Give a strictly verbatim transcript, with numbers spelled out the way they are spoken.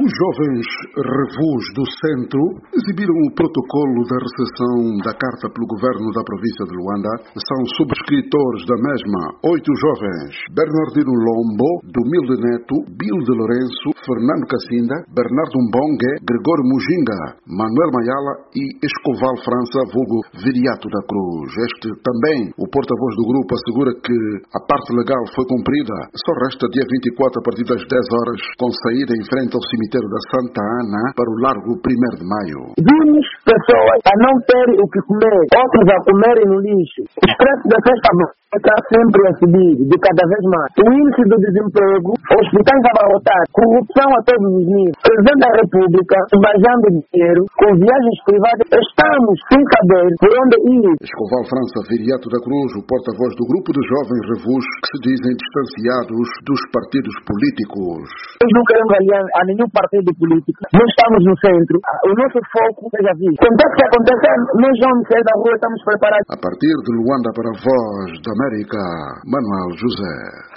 Os jovens revus do centro exibiram o protocolo da recepção da carta pelo governo da província de Luanda. São subscritores da mesma oito jovens: Bernardino Lombo, Dumilde Neto, Bill de Lourenço, Fernando Cassinda, Bernardo Mbongue, Gregório Mujinga, Manuel Mayala e Escoval França, vulgo Viriato da Cruz. Este também, o porta-voz do grupo, assegura que a parte legal foi cumprida. Só resta dia vinte e quatro, a partir das dez horas, com saída em frente ao cemitério da Santa Ana para o Largo primeiro de Maio. Vimos pessoas a não terem o que comer, outros a comerem no lixo. O preço da cesta está sempre a subir, de cada vez mais. O índice do desemprego, hospitais abarrotados, corrupção a todos os níveis. O presidente da República, esbanjando dinheiro, com viagens privadas, estamos sem saber por onde ir. Escoval França, Viriato da Cruz, o porta-voz do grupo de jovens revus que se dizem distanciados dos partidos políticos. Nós não queremos aliar a nenhum partido político. Nós estamos no centro. O nosso foco seja visto. Acontece que acontecer, nós vamos sair da rua, estamos preparados. A partir de Luanda para a Voz da América, Manuel José.